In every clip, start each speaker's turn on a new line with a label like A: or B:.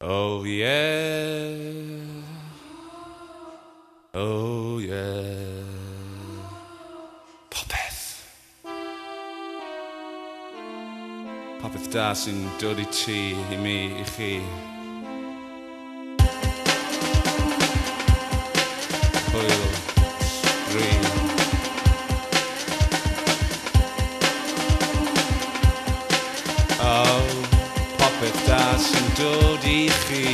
A: Oh yeah, oh yeah. Popeth. Popeth da sy'n dod I ti, I mi, I chi. Hwyl, green. Oh, popeth da sy'n dod I chi.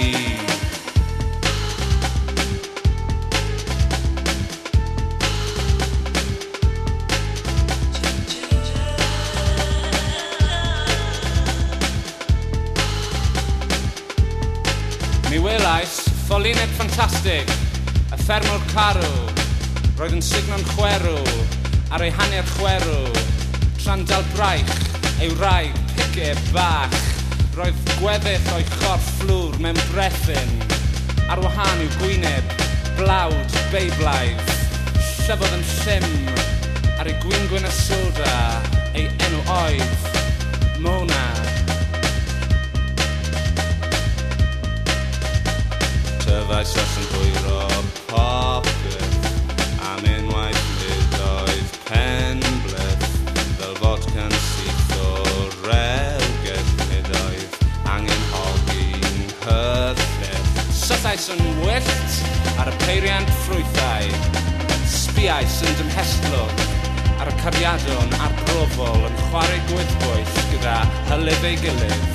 A: Mi welais ffolined ffantastig, y ffermwr carw, roedd yn signo'n chwerw, ar ei hanner chwerw, tra'n dal braich, ei wraig piceb bach, roedd gweddill o'i chorff fflwr mewn brethyn, ar wahân i'w gwyneb, blawd, beiblaidd, llyfodd yn llym, ar ei gwyn y soda, ei enw oedd, Mona. Tyfais os yn hwyro popeth, am unwaith nid oedd penbleth, fel fodca'n syth o rewgell nid oedd angen hogi'n hylleth. Sythais yn wyllt ar y peiriant ffrwythau, sbiais yn dymhestlwg ar y cariadon a'r brofol yn chwarae gwyddbwyll gyda hylif ei gilydd.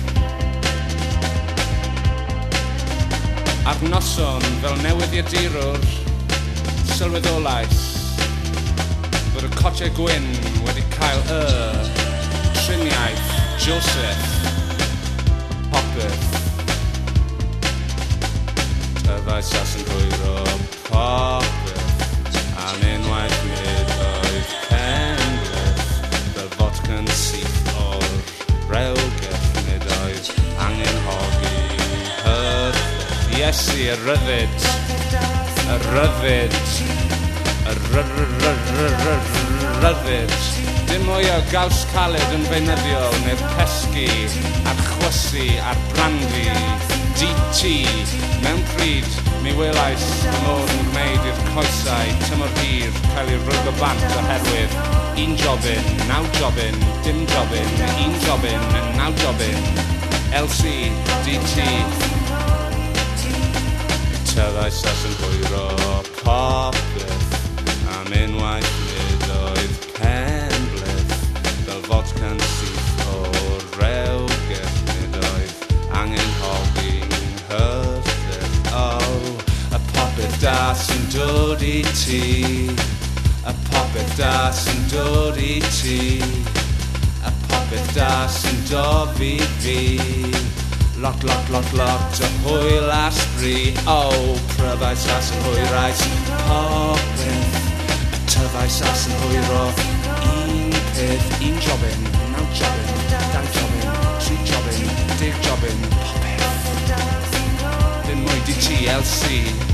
A: Ar noson fel newyddiadurwr, sylweddolais bod y cotau gwyn wedi cael triniaeth Joseph Popeth. Tyfais as yn hwyro popeth, am unwaith nid oedd penbleth, fel fodca'n syth o'r rewgell nid oedd angen hogi hydd. Iesu, y ryddid, y ryddid, y ryddid. Dim mwy o gaws caled yn beunyddiol neu'r pesgu, a'r chwysu, a'r brandi, DT. Mewn pryd, mi welais y modd yn gwneud i'r coesau tymor hir cael ei rwg o bant oherwydd un jobyn, naw jobyn, dim jobyn, un jobyn, naw jobyn. LC, DT. Tyfais as yn hwyro popeth, am unwaith nid oedd penbleth, fel fodca'n syth o rewgell nid oedd angen hogi'n hylleth. Oh, y popeth da sy'n dod I ti, y popeth da sy'n dod I ti, y popeth da sy'n dofi fi. Lot o hwyl a sbri, oh, pryfais as yn hwyrais popeth, y tyfais as yn hwyro un peth, un jobyn, naw jobyn, dau jobyn, tri jobyn, 10 jobyn, popeth. Dim mwy DT LC.